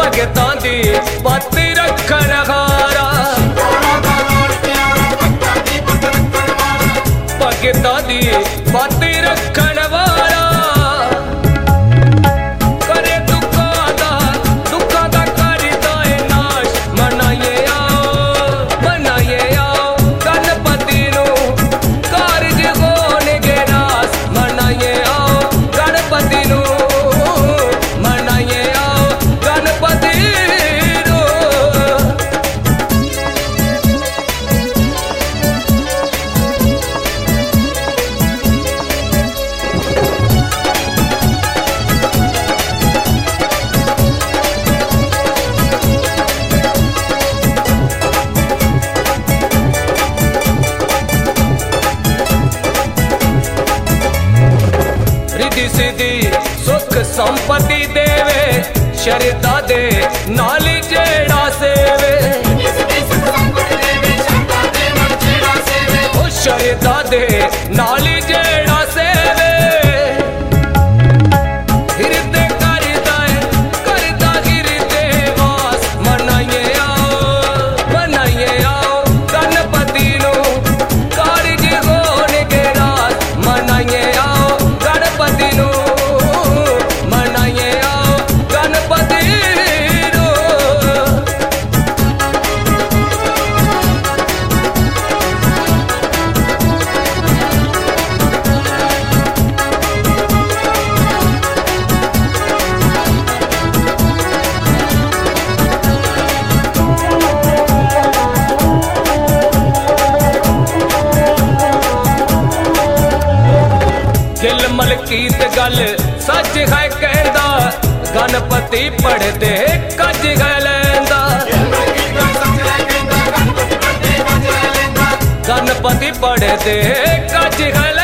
भगतां दी पत्ती रखण हारा, भगतां दी पत्ती रखण वारा, करे दुखां दा करदा है नाश। मनाइए आओ गणपति नू कारज होणगे नास। मनाइए आओ गणपति नू, मनाइए आओ गणपति नू। रिद्धि सिद्धि सुख संपत्ति देवे, शरदा दे नाली जेड़ा सेवे। ओ शरदा दे नाली जेड़ा सेवे, हिरदे करदा हिरदे वास। मनाइए आओ गणपति नू कारज होणगे रास। मनाइए आओ गणपति नू, मनाइए आओ गणपति नू। दिल मलकीत गल सच है कहंदा, गणपति पढ़दे कज है लैंदा। गणपति पढ़दे कज है